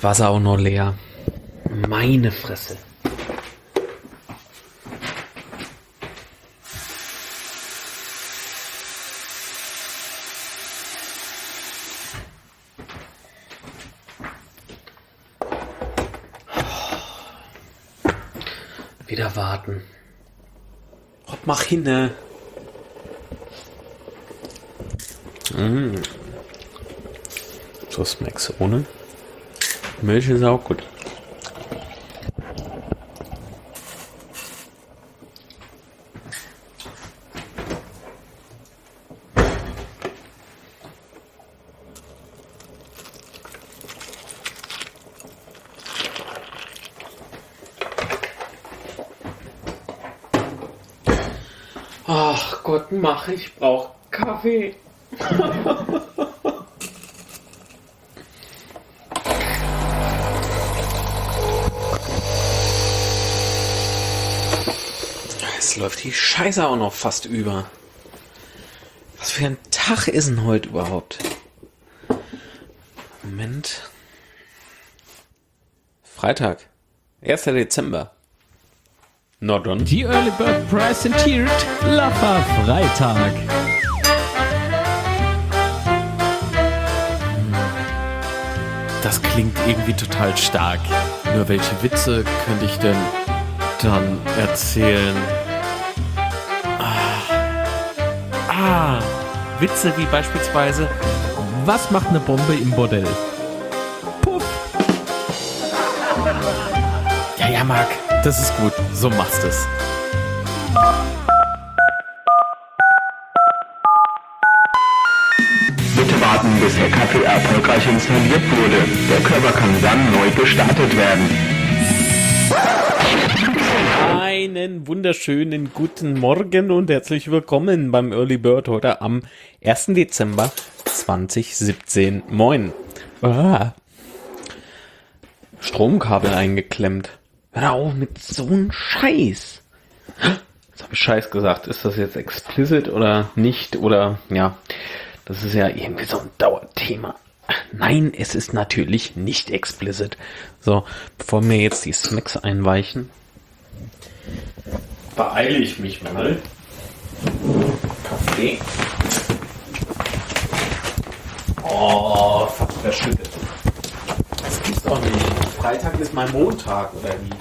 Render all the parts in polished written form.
das Wasser auch noch leer. Meine Fresse. Wieder warten. Hopp, mach hinne. So Smacks ohne Milch ist auch gut. Ach Gott, ich brauche Kaffee. Jetzt läuft die Scheiße auch noch fast über. Was für ein Tag ist denn heute überhaupt? Moment. Freitag, 1. Dezember. Nordon. Die Early Bird präsentiert Lacher Freitag. Das klingt irgendwie total stark. Nur welche Witze könnte ich denn dann erzählen? Witze wie beispielsweise: Was macht eine Bombe im Bordell? Puff. Ja, Marc, das ist gut. So machst es. Bitte warten, bis der Kaffee erfolgreich installiert wurde. Der Körper kann dann neu gestartet werden. Einen wunderschönen guten Morgen und herzlich willkommen beim Early Bird heute am 1. Dezember 2017. Moin. Stromkabel eingeklemmt. Hör auf mit so einem Scheiß. Jetzt habe ich Scheiß gesagt. Ist das jetzt explicit oder nicht? Oder ja, das ist ja irgendwie so ein Dauerthema. Nein, es ist natürlich nicht explicit. So, bevor mir jetzt die Smacks einweichen, beeile ich mich mal. Kaffee. Oh, verschüttet. Das gibt's doch nicht. Freitag ist mein Montag, oder wie?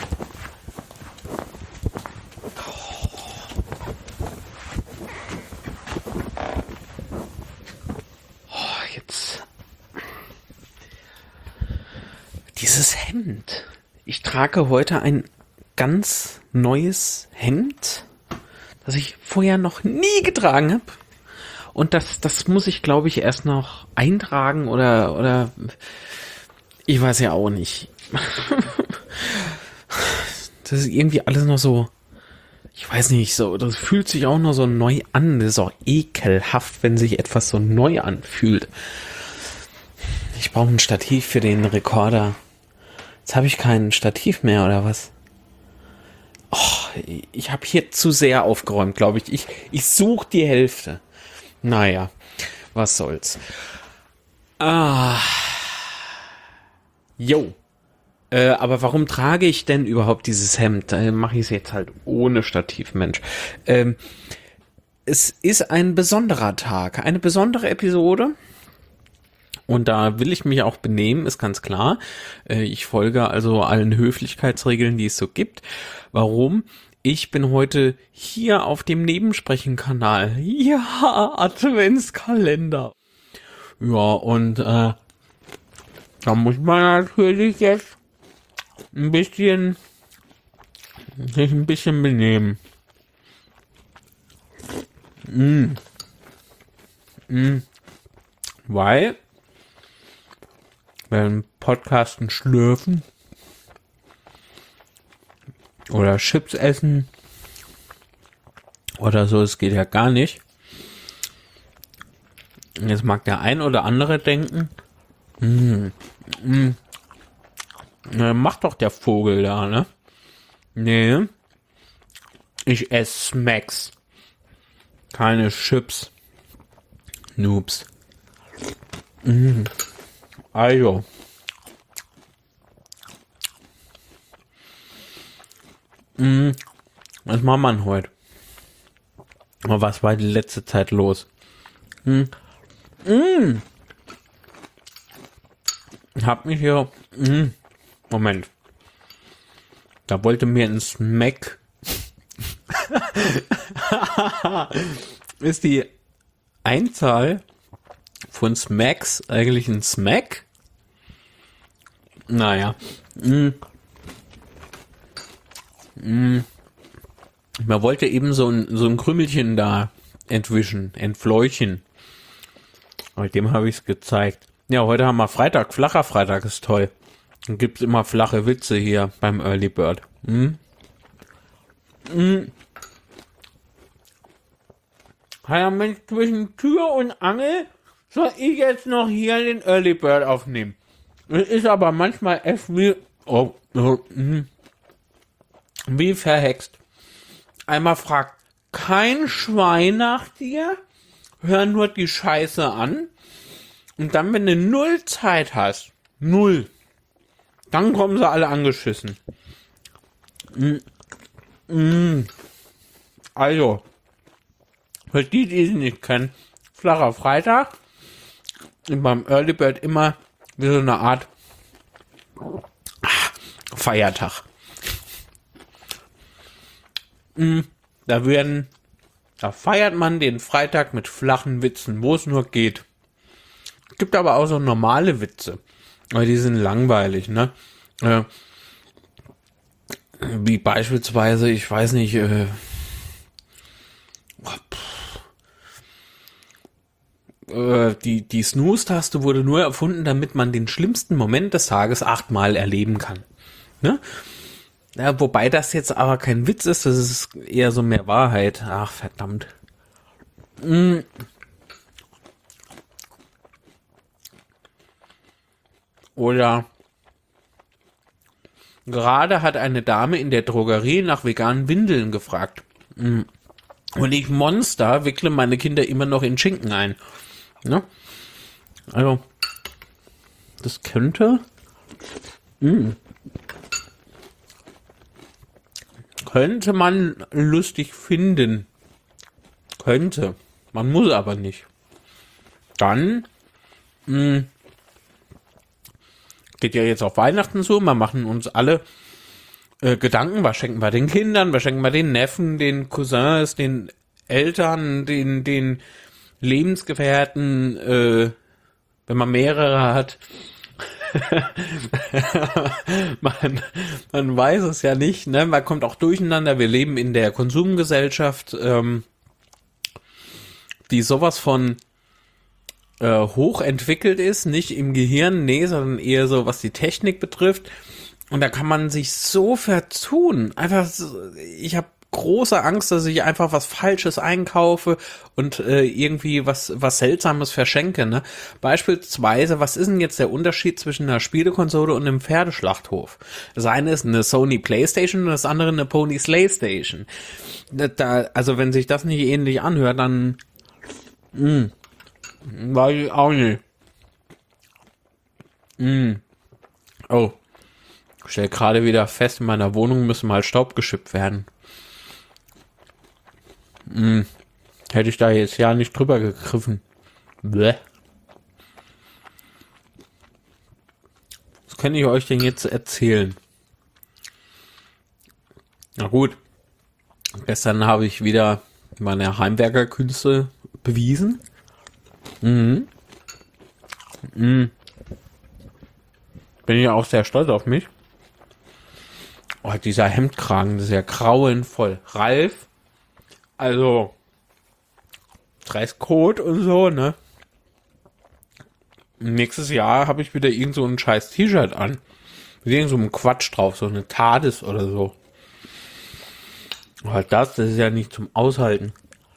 Oh, jetzt. Dieses Hemd. Ich trage heute ein ganz neues Hemd, das ich vorher noch nie getragen habe. Und das muss ich, glaube ich, erst noch eintragen oder ich weiß ja auch nicht. Das ist irgendwie alles noch so, ich weiß nicht, so, das fühlt sich auch noch so neu an. Das ist auch ekelhaft, wenn sich etwas so neu anfühlt. Ich brauche ein Stativ für den Rekorder. Jetzt habe ich kein Stativ mehr, oder was? Oh, ich habe hier zu sehr aufgeräumt, glaube ich. Ich suche die Hälfte. Naja, was soll's. Aber warum trage ich denn überhaupt dieses Hemd? Da mache ich es jetzt halt ohne Stativ, Mensch. Es ist ein besonderer Tag, eine besondere Episode. Und da will ich mich auch benehmen, ist ganz klar. Ich folge also allen Höflichkeitsregeln, die es so gibt. Warum? Ich bin heute hier auf dem Nebensprechen-Kanal. Ja, Adventskalender. Ja, und da muss man natürlich jetzt sich ein bisschen benehmen. Weil wenn Podcasten schlürfen oder Chips essen oder so, es geht ja gar nicht. Jetzt mag der ein oder andere denken, macht doch der Vogel da, ne? Nee, ich esse Smacks, keine Chips. Noobs. Also, Was macht man heute? Aber was war die letzte Zeit los? Ich hab mich hier... Moment. Da wollte mir ein Smack... Ist die Einzahl von Smacks eigentlich ein Smack? Naja. Man wollte eben so ein Krümelchen da entfleuchen. Aber dem habe ich es gezeigt. Ja, heute haben wir Freitag. Flacher Freitag ist toll. Dann gibt's immer flache Witze hier beim Early Bird. Ja, Mensch, zwischen Tür und Angel soll ich jetzt noch hier den Early Bird aufnehmen. Es ist aber manchmal echt wie verhext. Einmal fragt kein Schwein nach dir, hör nur die Scheiße an und dann, wenn du 0 Zeit hast, 0, dann kommen sie alle angeschissen. Also, für die es nicht kennen, flacher Freitag, und beim Early Bird immer wie so eine Art Feiertag. Da feiert man den Freitag mit flachen Witzen, wo es nur geht. Es gibt aber auch so normale Witze, aber die sind langweilig, ne? Wie beispielsweise, ich weiß nicht, die Snooze-Taste wurde nur erfunden, damit man den schlimmsten Moment des Tages 8-mal erleben kann. Ne? Ja, wobei das jetzt aber kein Witz ist, das ist eher so mehr Wahrheit. Ach, verdammt. Oder gerade hat eine Dame in der Drogerie nach veganen Windeln gefragt. Und ich Monster wickle meine Kinder immer noch in Schinken ein. Ne? Also, das könnte... Könnte man lustig finden. Könnte. Man muss aber nicht. Dann geht ja jetzt auf Weihnachten zu. Wir machen uns alle Gedanken. Was schenken wir den Kindern? Was schenken wir den Neffen, den Cousins, den Eltern, den Lebensgefährten, wenn man mehrere hat. man weiß es ja nicht, ne? Man kommt auch durcheinander. Wir leben in der Konsumgesellschaft, die sowas von hochentwickelt ist, nicht im Gehirn, nee, sondern eher so, was die Technik betrifft. Und da kann man sich so vertun. Einfach, ich habe große Angst, dass ich einfach was Falsches einkaufe und irgendwie was Seltsames verschenke. Ne? Beispielsweise, was ist denn jetzt der Unterschied zwischen einer Spielekonsole und einem Pferdeschlachthof? Das eine ist eine Sony Playstation und das andere eine Pony Slaystation. Also wenn sich das nicht ähnlich anhört, dann weiß ich auch nicht. Oh, ich stell gerade wieder fest, in meiner Wohnung müssen mal Staub geschippt werden. Hätte ich da jetzt ja nicht drüber gegriffen. Bleh. Was kann ich euch denn jetzt erzählen? Na gut. Gestern habe ich wieder meine Heimwerkerkünste bewiesen. Bin ja auch sehr stolz auf mich. Oh, dieser Hemdkragen, das ist ja grauenvoll. Ralf, also Dresscode und so, ne? Nächstes Jahr habe ich wieder irgend so ein scheiß T-Shirt an. Mit irgend so einem Quatsch drauf, so eine TARDIS oder so. Aber das ist ja nicht zum Aushalten.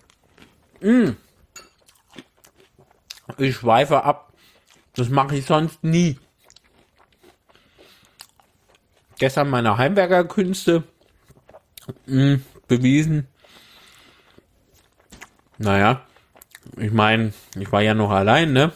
Ich schweife ab. Das mache ich sonst nie. Gestern meine Heimwerkerkünste bewiesen. Naja, ich meine, ich war ja noch allein, ne?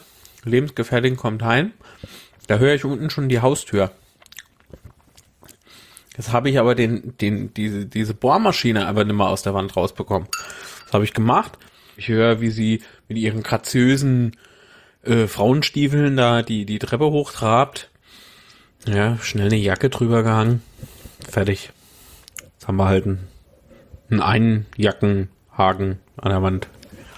Lebensgefährtin kommt heim. Da höre ich unten schon die Haustür. Jetzt habe ich aber diese Bohrmaschine einfach nicht mehr aus der Wand rausbekommen. Was habe ich gemacht? Ich höre, wie sie mit ihren graziösen Frauenstiefeln da die Treppe hochtrabt. Ja, schnell eine Jacke drüber gehangen. Fertig. Jetzt haben wir halt einen Einjackenhaken an der Wand.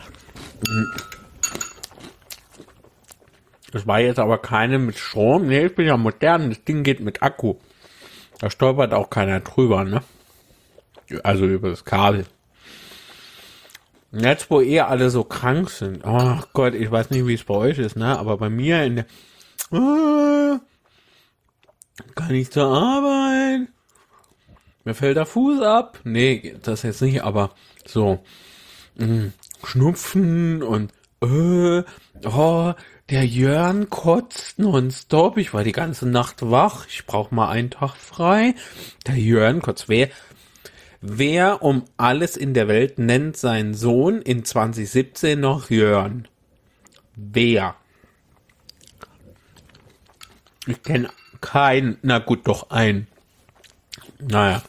Das war jetzt aber keine mit Strom. Nee, ich bin ja modern. Das Ding geht mit Akku. Da stolpert auch keiner drüber, ne? Also über das Kabel. Jetzt, wo alle so krank sind. Oh Gott, ich weiß nicht, wie es bei euch ist, ne? Aber bei mir in der... kann ich zur Arbeit? Mir fällt der Fuß ab. Nee, das jetzt nicht, aber so... Schnupfen und... der Jörn kotzt nonstop. Ich war die ganze Nacht wach. Ich brauche mal einen Tag frei. Der Jörn kotzt. Wer um alles in der Welt nennt seinen Sohn in 2017 noch Jörn? Wer? Ich kenne keinen. Na gut, doch einen. Naja.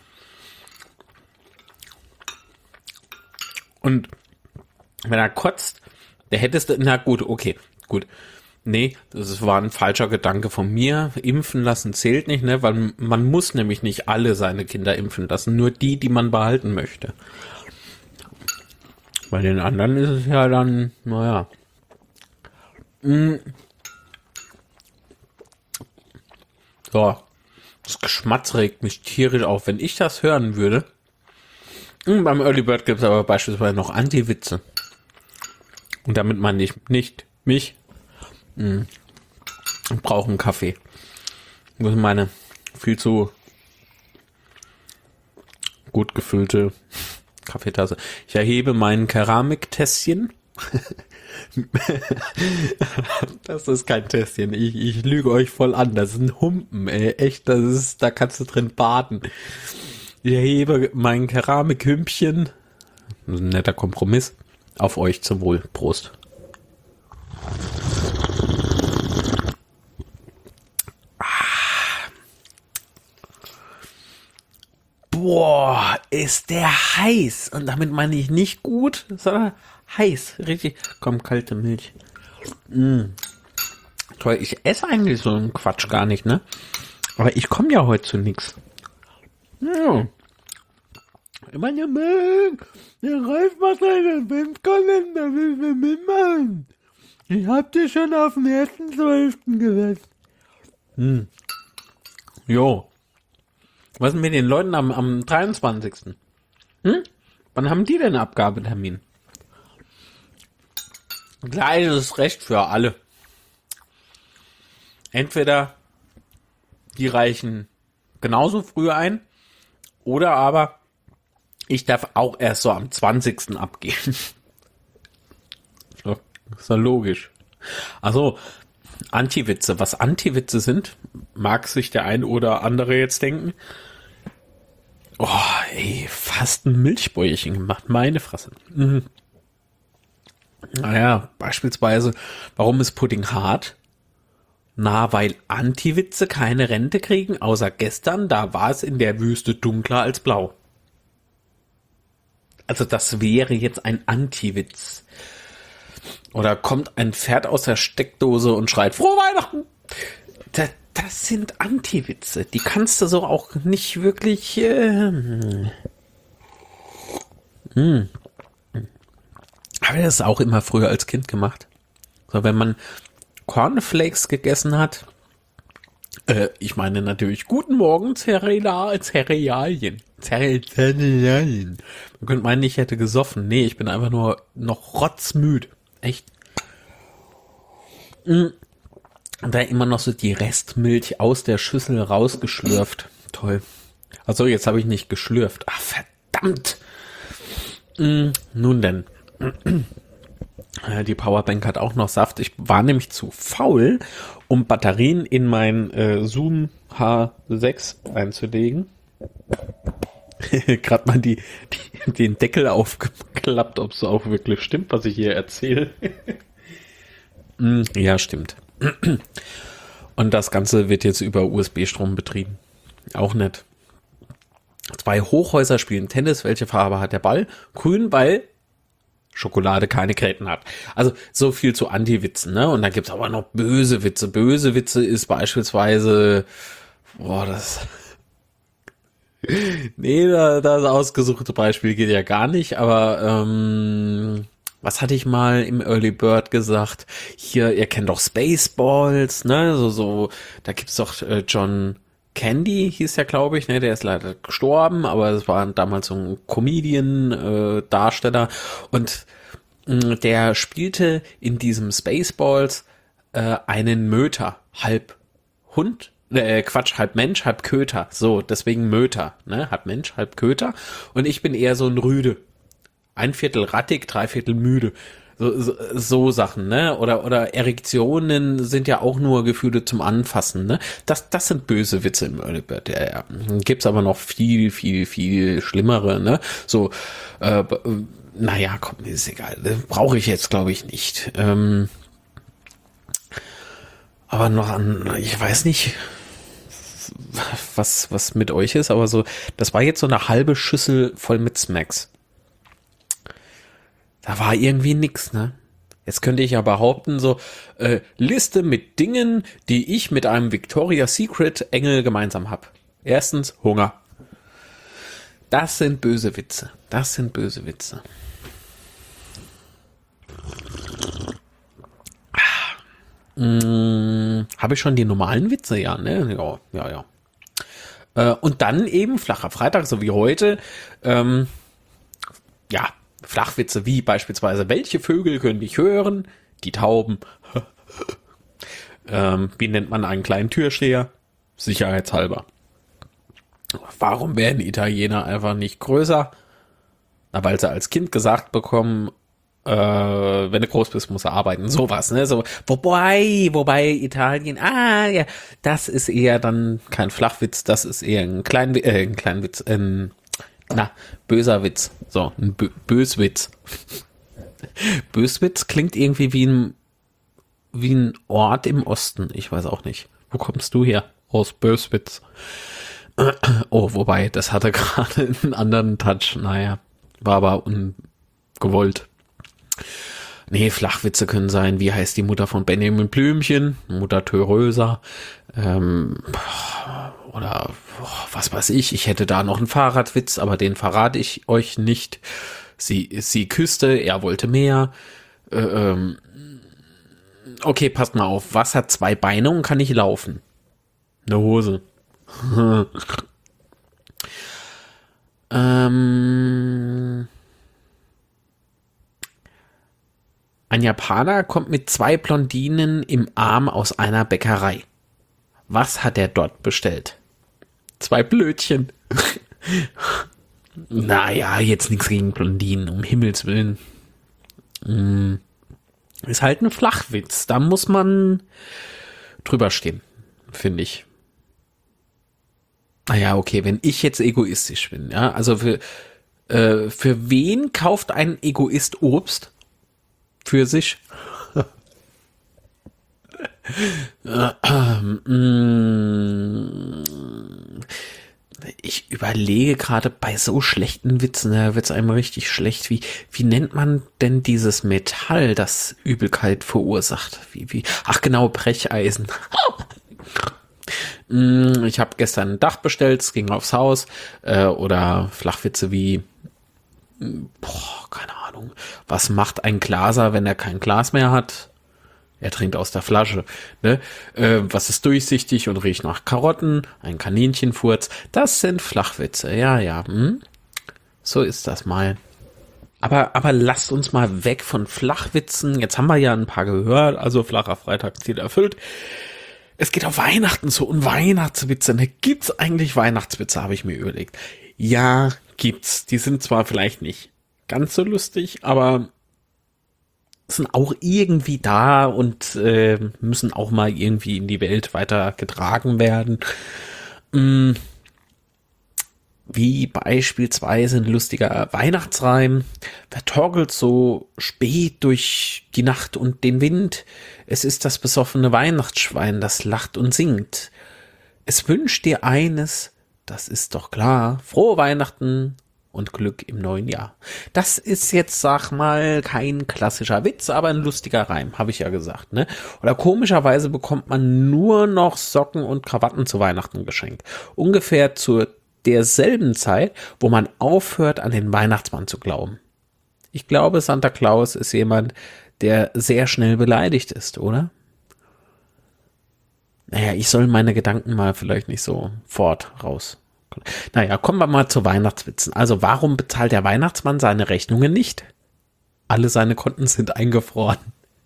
Und wenn er kotzt, der hättest du... Na gut, okay. Gut. Nee, das war ein falscher Gedanke von mir. Impfen lassen zählt nicht, ne? Weil man muss nämlich nicht alle seine Kinder impfen lassen. Nur die man behalten möchte. Bei den anderen ist es ja dann, naja. So. Das Geschmatz regt mich tierisch auf. Wenn ich das hören würde. Beim Early Bird gibt es aber beispielsweise noch Anti-Witze. Und damit meine ich nicht mich. Ich brauche einen Kaffee. Das ist meine viel zu gut gefüllte Kaffeetasse. Ich erhebe mein Keramiktässchen. Das ist kein Tässchen. Ich lüge euch voll an. Das ist ein Humpen, ey. Echt, da kannst du drin baden. Ich erhebe mein Keramikhümpchen. Das ist ein netter Kompromiss. Auf euch zum Wohl. Prost. Boah, ist der heiß. Und damit meine ich nicht gut, sondern heiß. Richtig. Komm, kalte Milch. Toll, ich esse eigentlich so einen Quatsch gar nicht, ne? Aber ich komme ja heute zu nix. Ja. Meine Milch. Der Ralf macht einen Adventskalender. Will wir mitmachen? Ich hab dir schon auf den 1.12. gesetzt. Jo. Was ist mit den Leuten am 23.? Wann haben die denn Abgabetermin? Gleiches Recht für alle. Entweder die reichen genauso früh ein, oder aber ich darf auch erst so am 20. abgeben. Ist ja logisch. Also, Anti-Witze. Was Anti-Witze sind, mag sich der ein oder andere jetzt denken. Oh, ey, fast ein Milchbäuerchen gemacht. Meine Fresse. Naja, beispielsweise, warum ist Pudding hart? Na, weil Anti-Witze keine Rente kriegen, außer gestern, da war es in der Wüste dunkler als blau. Also das wäre jetzt ein Anti-Witz. Oder kommt ein Pferd aus der Steckdose und schreit, Frohe Weihnachten! Das sind Anti-Witze. Die kannst du so auch nicht wirklich... Habe ich das auch immer früher als Kind gemacht. So, wenn man Cornflakes gegessen hat, ich meine natürlich, guten Morgen, Cerealien. Man könnte meinen, ich hätte gesoffen. Nee, ich bin einfach nur noch rotzmüd. Echt. Und da immer noch so die Restmilch aus der Schüssel rausgeschlürft. Toll. Also jetzt habe ich nicht geschlürft. Ach, verdammt. Nun denn. Die Powerbank hat auch noch Saft. Ich war nämlich zu faul, um Batterien in mein Zoom H6 einzulegen. Gerade mal den Deckel aufgeklappt, ob es auch wirklich stimmt, was ich hier erzähle. Ja, stimmt. Und das Ganze wird jetzt über USB-Strom betrieben. Auch nett. 2 Hochhäuser spielen Tennis. Welche Farbe hat der Ball? Grün, weil Schokolade keine Gräten hat. Also so viel zu Anti-Witzen, ne? Und dann gibt's aber noch böse Witze. Böse Witze ist beispielsweise, nee, das ausgesuchte Beispiel geht ja gar nicht, aber was hatte ich mal im Early Bird gesagt? Hier, ihr kennt doch Spaceballs, ne? Da gibt's doch John Candy, hieß der, glaube ich, ne? Der ist leider gestorben, aber es war damals so ein Comedian, Darsteller, und der spielte in diesem Spaceballs einen Möter, halb Hund, halb Mensch, halb Köter. So, deswegen Möter, ne? Halb Mensch, halb Köter. Und ich bin eher so ein Rüde. 1/4 rattig, 3/4 müde. So Sachen, ne? Oder Erektionen sind ja auch nur Gefühle zum Anfassen, ne? Das sind böse Witze im Early Bird. Ja. Gibt's aber noch viel, viel, viel schlimmere, ne? So, naja, komm, ist egal. Brauche ich jetzt, glaube ich, nicht. Aber noch ich weiß nicht, was mit euch ist, aber so, das war jetzt so eine halbe Schüssel voll mit Smacks. Da war irgendwie nix, ne? Jetzt könnte ich ja behaupten, so, Liste mit Dingen, die ich mit einem Victoria's Secret Engel gemeinsam habe. Erstens, Hunger. Das sind böse Witze. Habe ich schon die normalen Witze? Ja, ne? Ja. Und dann eben flacher Freitag, so wie heute. Flachwitze wie beispielsweise, welche Vögel können dich hören? Die Tauben. Wie nennt man einen kleinen Türsteher? Sicherheitshalber. Warum werden Italiener einfach nicht größer? Na, weil sie als Kind gesagt bekommen, wenn du groß bist, musst du arbeiten. Sowas, ne? So, wobei Italien, ja, das ist eher dann kein Flachwitz, das ist eher ein Kleinwitz, böser Witz. So, ein Böswitz. Böswitz klingt irgendwie wie ein Ort im Osten. Ich weiß auch nicht. Wo kommst du her? Aus Böswitz. Oh, wobei, das hatte gerade einen anderen Touch. Naja, war aber ungewollt. Nee, Flachwitze können sein, wie heißt die Mutter von Benjamin Blümchen? Mutter Theresa. Oder was weiß ich hätte da noch einen Fahrradwitz, aber den verrate ich euch nicht. Sie küsste, er wollte mehr. Okay, passt mal auf. Was hat 2 Beine und kann nicht laufen? Eine Hose. Ein Japaner kommt mit 2 Blondinen im Arm aus einer Bäckerei. Was hat er dort bestellt? 2 Blödchen. Naja, jetzt nichts gegen Blondinen, um Himmels Willen. Ist halt ein Flachwitz. Da muss man drüber stehen, finde ich. Naja, okay, wenn ich jetzt egoistisch bin, ja, also für wen kauft ein Egoist Obst? Für sich? Ich überlege gerade bei so schlechten Witzen, da wird es einem richtig schlecht. Wie nennt man denn dieses Metall, das Übelkeit verursacht? Ach genau, Brecheisen. Ich habe gestern ein Dach bestellt, es ging aufs Haus. Oder Flachwitze wie, keine Ahnung, was macht ein Glaser, wenn er kein Glas mehr hat? Er trinkt aus der Flasche. Ne? Was ist durchsichtig und riecht nach Karotten? Ein Kaninchenfurz. Das sind Flachwitze. Ja. So ist das mal. Aber lasst uns mal weg von Flachwitzen. Jetzt haben wir ja ein paar gehört. Also flacher Freitag, Ziel erfüllt. Es geht auf Weihnachten zu und Weihnachtswitze. Ne, gibt's eigentlich Weihnachtswitze, habe ich mir überlegt. Ja, gibt's. Die sind zwar vielleicht nicht ganz so lustig, aber sind auch irgendwie da und müssen auch mal irgendwie in die Welt weiter getragen werden. Wie beispielsweise ein lustiger Weihnachtsreim. Wer torkelt so spät durch die Nacht und den Wind? Es ist das besoffene Weihnachtsschwein, das lacht und singt. Es wünscht dir eines, das ist doch klar. Frohe Weihnachten und Glück im neuen Jahr. Das ist jetzt, sag mal, kein klassischer Witz, aber ein lustiger Reim, habe ich ja gesagt, ne? Oder komischerweise bekommt man nur noch Socken und Krawatten zu Weihnachten geschenkt. Ungefähr zu derselben Zeit, wo man aufhört, an den Weihnachtsmann zu glauben. Ich glaube, Santa Claus ist jemand, der sehr schnell beleidigt ist, oder? Naja, ich soll meine Gedanken mal vielleicht nicht so fort raus. Naja, kommen wir mal zu Weihnachtswitzen. Also, warum bezahlt der Weihnachtsmann seine Rechnungen nicht? Alle seine Konten sind eingefroren.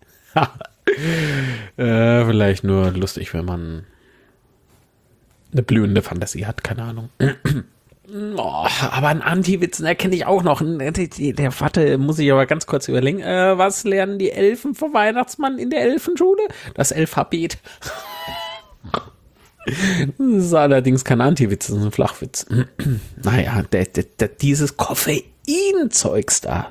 Vielleicht nur lustig, wenn man eine blühende Fantasie hat, keine Ahnung. Oh, aber einen Anti-Witz erkenne ich auch noch. Der Vater muss ich aber ganz kurz überlegen. Was lernen die Elfen vom Weihnachtsmann in der Elfenschule? Das Alphabet. Das ist allerdings kein Anti-Witz, das ist ein Flachwitz. Naja, dieses Koffeinzeugs da.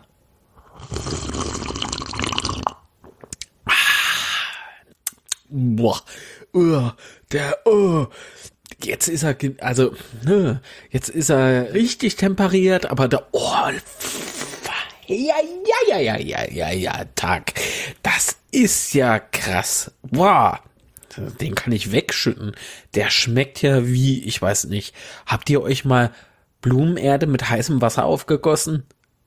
Boah, jetzt ist er, also, jetzt ist er richtig temperiert, aber ja, Tag. Das ist ja krass. Boah. Den kann ich wegschütten. Der schmeckt ja wie, ich weiß nicht. Habt ihr euch mal Blumenerde mit heißem Wasser aufgegossen?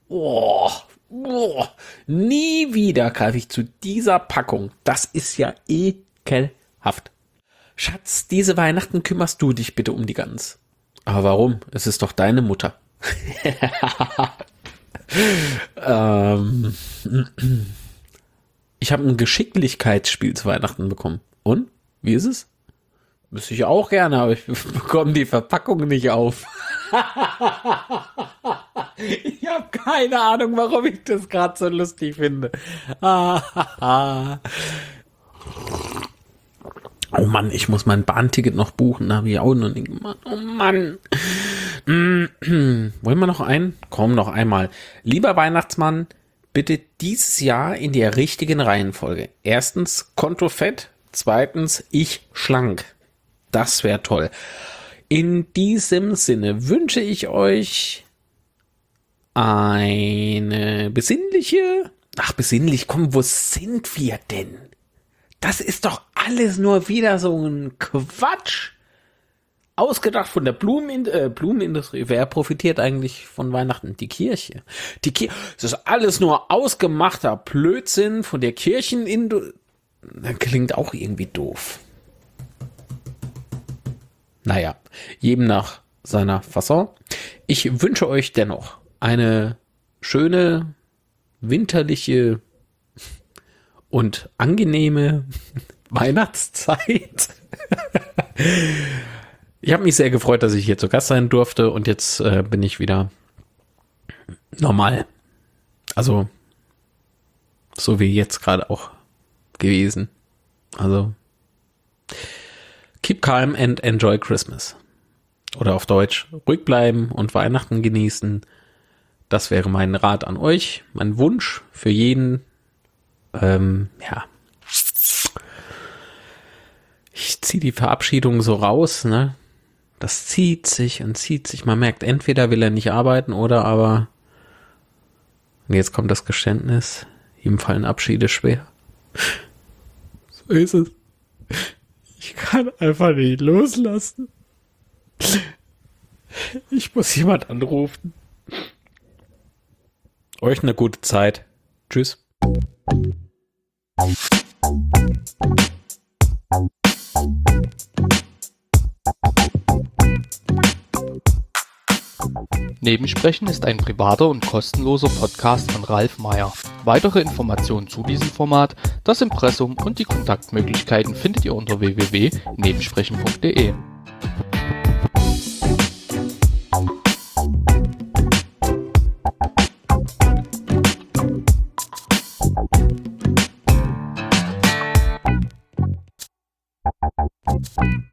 Nie wieder greife ich zu dieser Packung. Das ist ja ekelhaft. Schatz, diese Weihnachten kümmerst du dich bitte um die Gans. Aber warum? Es ist doch deine Mutter. Ich habe ein Geschicklichkeitsspiel zu Weihnachten bekommen. Und? Wie ist es? Wüsste ich auch gerne, aber ich bekomme die Verpackung nicht auf. Ich habe keine Ahnung, warum ich das gerade so lustig finde. Oh Mann, ich muss mein Bahnticket noch buchen. Habe ich auch noch nicht gemacht. Oh Mann. Wollen wir noch einen? Komm, noch einmal. Lieber Weihnachtsmann, bitte dieses Jahr in der richtigen Reihenfolge. Erstens, Konto fett. Zweitens, ich schlank. Das wäre toll. In diesem Sinne wünsche ich euch eine besinnlich, komm, wo sind wir denn? Das ist doch alles nur wieder so ein Quatsch. Ausgedacht von der Blumenindustrie. Wer profitiert eigentlich von Weihnachten? Die Kirche. Das ist alles nur ausgemachter Blödsinn von der Kirchenindustrie. Das klingt auch irgendwie doof. Naja, jedem nach seiner Fasson. Ich wünsche euch dennoch eine schöne, winterliche und angenehme Weihnachtszeit. Ich habe mich sehr gefreut, dass ich hier zu Gast sein durfte und jetzt bin ich wieder normal. Also, so wie jetzt gerade auch gewesen. Also keep calm and enjoy Christmas. Oder auf Deutsch, ruhig bleiben und Weihnachten genießen. Das wäre mein Rat an euch, mein Wunsch für jeden. Ja. Ich ziehe die Verabschiedung so raus, ne? Das zieht sich und zieht sich. Man merkt, entweder will er nicht arbeiten oder aber. Und jetzt kommt das Geständnis. Ihm fallen Abschiede schwer. So ist es. Ich kann einfach nicht loslassen. Ich muss jemand anrufen. Euch eine gute Zeit. Tschüss. Nebensprechen ist ein privater und kostenloser Podcast von Ralf Meyer. Weitere Informationen zu diesem Format, das Impressum und die Kontaktmöglichkeiten findet ihr unter www.nebensprechen.de.